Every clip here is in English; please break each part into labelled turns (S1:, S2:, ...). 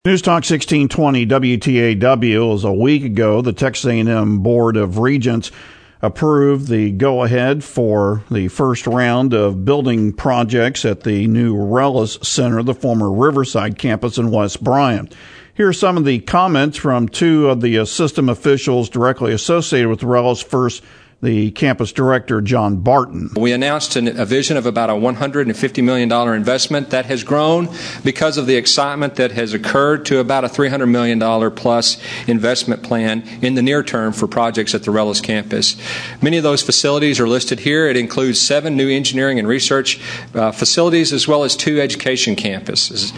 S1: News Talk 1620 WTAW. Was a week ago, the Texas A&M Board of Regents approved the go-ahead for the first round of building projects at the new Rellis Center, the former Riverside campus in West Bryant. Here are some of the comments from two of the system officials directly associated with Rellis. First, the campus director, John Barton.
S2: We announced a vision of about a $150 million investment that has grown because of the excitement that has occurred to about a $300 million plus investment plan in the near term for projects at the Rellis campus. Many of those facilities are listed here. It includes 7 new engineering and research facilities as well as 2 education campuses.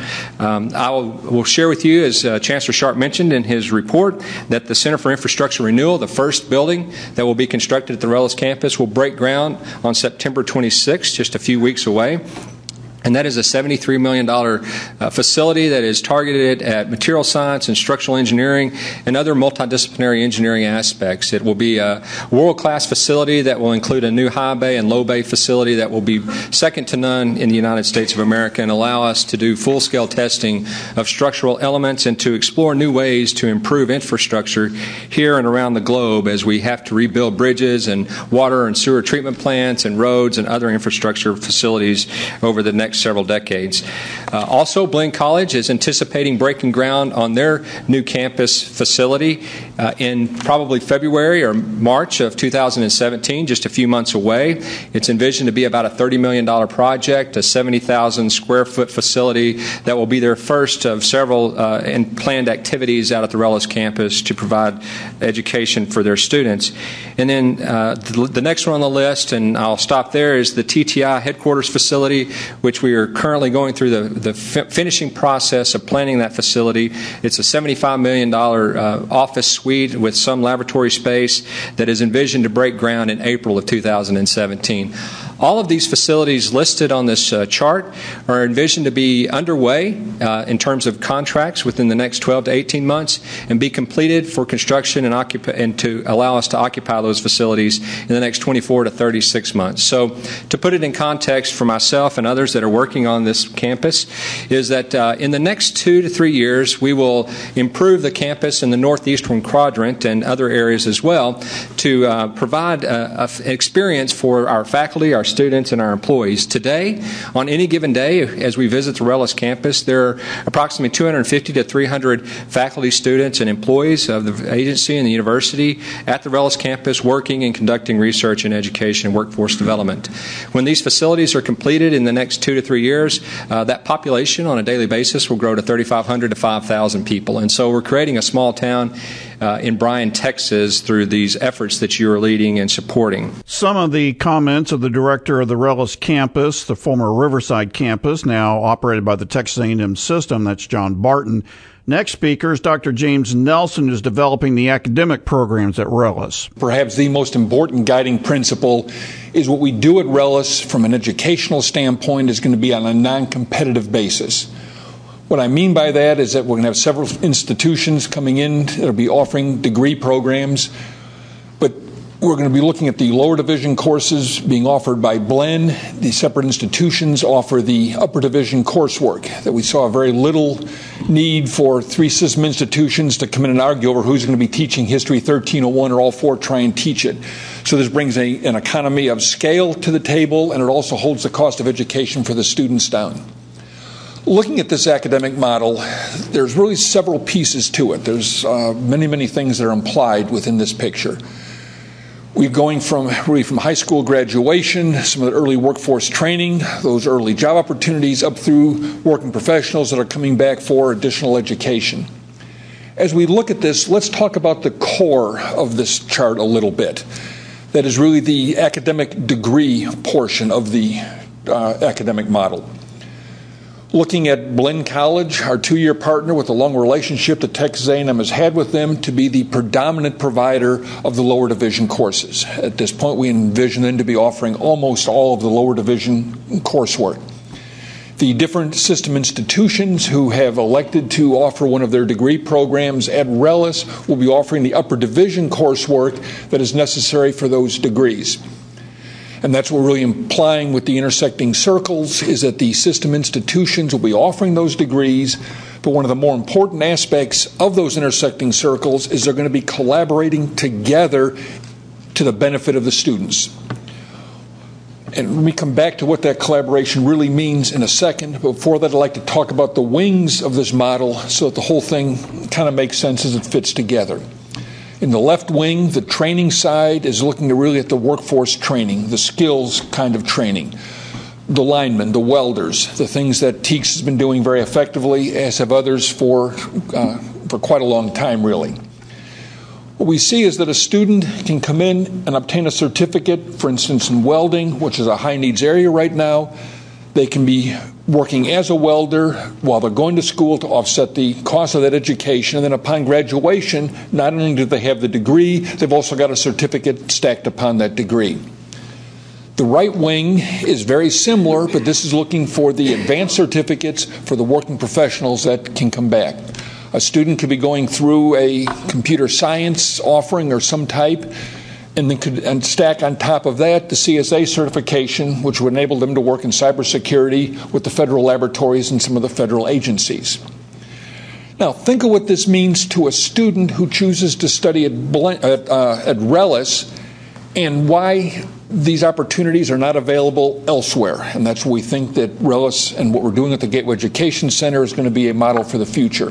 S2: I will share with you, as Chancellor Sharp mentioned in his report, that the Center for Infrastructure Renewal, the first building that will be constructed at the Rellis campus, will break ground on September 26th, just a few weeks away. And that is a $73 million facility that is targeted at material science and structural engineering and other multidisciplinary engineering aspects. It will be a world-class facility that will include a new high bay and low bay facility that will be second to none in the United States of America and allow us to do full-scale testing of structural elements and to explore new ways to improve infrastructure here and around the globe as we have to rebuild bridges and water and sewer treatment plants and roads and other infrastructure facilities over the next several decades. Also, Blaine College is anticipating breaking ground on their new campus facility in probably February or March of 2017, just a few months away. It's envisioned to be about a $30 million project, a 70,000 square foot facility that will be their first of several planned activities out at the Rellis campus to provide education for their students. And then the next one on the list, and I'll stop there, is the TTI headquarters facility, which we are currently going through the finishing process of planning that facility. It's a $75 million office suite with some laboratory space that is envisioned to break ground in April of 2017. All of these facilities listed on this chart are envisioned to be underway in terms of contracts within the next 12 to 18 months and be completed for construction and to allow us to occupy those facilities in the next 24 to 36 months. So to put it in context for myself and others that are working on this campus is that in the next 2 to 3 years we will improve the campus in the northeastern quadrant and other areas as well to provide an experience for our faculty, our students, and our employees. Today, on any given day, as we visit the Rellis campus, there are approximately 250 to 300 faculty, students, and employees of the agency and the university at the Rellis campus working and conducting research and education and workforce development. When these facilities are completed in the next 2 to 3 years, that population on a daily basis will grow to 3,500 to 5,000 people. And so we're creating a small town in Bryan, Texas through these efforts that you are leading and supporting.
S1: Some of the comments of the director of the Rellis campus, the former Riverside campus, now operated by the Texas A&M system, that's John Barton. Next speaker is Dr. James Nelson, who's developing the academic programs at Rellis.
S3: Perhaps the most important guiding principle is what we do at Rellis from an educational standpoint is going to be on a non-competitive basis. What I mean by that is that we're going to have several institutions coming in that will be offering degree programs, but we're going to be looking at the lower division courses being offered by Blinn. The separate institutions offer the upper division coursework that we saw very little need for 3 system institutions to come in and argue over who's going to be teaching History 1301 or all 4 try and teach it. So this brings an economy of scale to the table, and it also holds the cost of education for the students down. Looking at this academic model, there's really several pieces to it. There's many things that are implied within this picture. We're going from high school graduation, some of the early workforce training, those early job opportunities, up through working professionals that are coming back for additional education. As we look at this, let's talk about the core of this chart a little bit. That is really the academic degree portion of the academic model. Looking at Blinn College, our 2-year partner with a long relationship that Texas A&M has had with them to be the predominant provider of the lower division courses. At this point, we envision them to be offering almost all of the lower division coursework. The different system institutions who have elected to offer one of their degree programs at Rellis will be offering the upper division coursework that is necessary for those degrees. And that's what we're really implying with the intersecting circles is that the system institutions will be offering those degrees, But one of the more important aspects of those intersecting circles is they're going to be collaborating together to the benefit of the students. And let me come back to what that collaboration really means in a second. But before that, I'd like to talk about the wings of this model so that the whole thing kind of makes sense as it fits together. In the left wing, the training side is looking really at the workforce training, the skills kind of training. The linemen, the welders, the things that TEACS has been doing very effectively, as have others for quite a long time, really. What we see is that a student can come in and obtain a certificate, for instance, in welding, which is a high-needs area right now. They can be working as a welder while they're going to school to offset the cost of that education. And then upon graduation, not only do they have the degree, they've also got a certificate stacked upon that degree. The right wing is very similar, but this is looking for the advanced certificates for the working professionals that can come back. A student could be going through a computer science offering or some type, and then could stack on top of that the CSA certification, which would enable them to work in cybersecurity with the federal laboratories and some of the federal agencies. Now, think of what this means to a student who chooses to study at RELLIS and why these opportunities are not available elsewhere. And that's where we think that RELLIS and what we're doing at the Gateway Education Center is going to be a model for the future.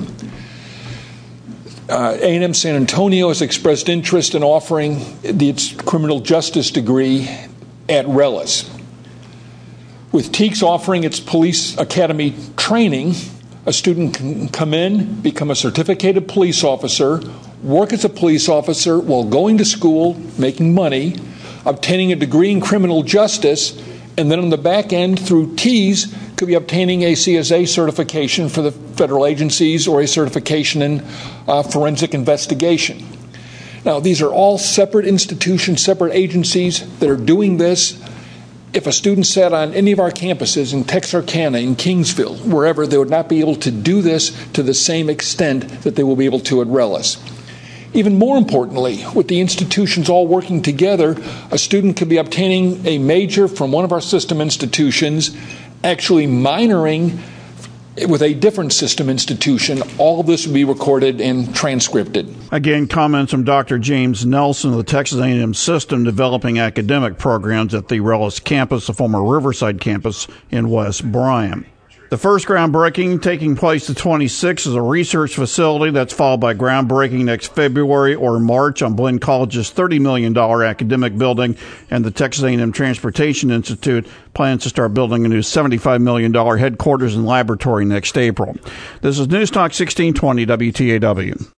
S3: A&M San Antonio has expressed interest in offering its criminal justice degree at RELLIS. With TEACS offering its police academy training, a student can come in, become a certificated police officer, work as a police officer while going to school, making money, obtaining a degree in criminal justice, and then on the back end through TEAS could be obtaining a CSA certification for the federal agencies or a certification in forensic investigation. Now, these are all separate institutions, separate agencies that are doing this. If a student sat on any of our campuses in Texarkana, in Kingsville, wherever, they would not be able to do this to the same extent that they will be able to at RELLIS. Even more importantly, with the institutions all working together, a student could be obtaining a major from one of our system institutions, actually minoring with a different system institution. All of this would be recorded and transcribed.
S1: Again, comments from Dr. James Nelson of the Texas A&M System developing academic programs at the RELLIS campus, the former Riverside campus in West Bryan. The first groundbreaking taking place the 26th is a research facility that's followed by groundbreaking next February or March on Blinn College's $30 million academic building, and the Texas A&M Transportation Institute plans to start building a new $75 million headquarters and laboratory next April. This is News Talk 1620 WTAW.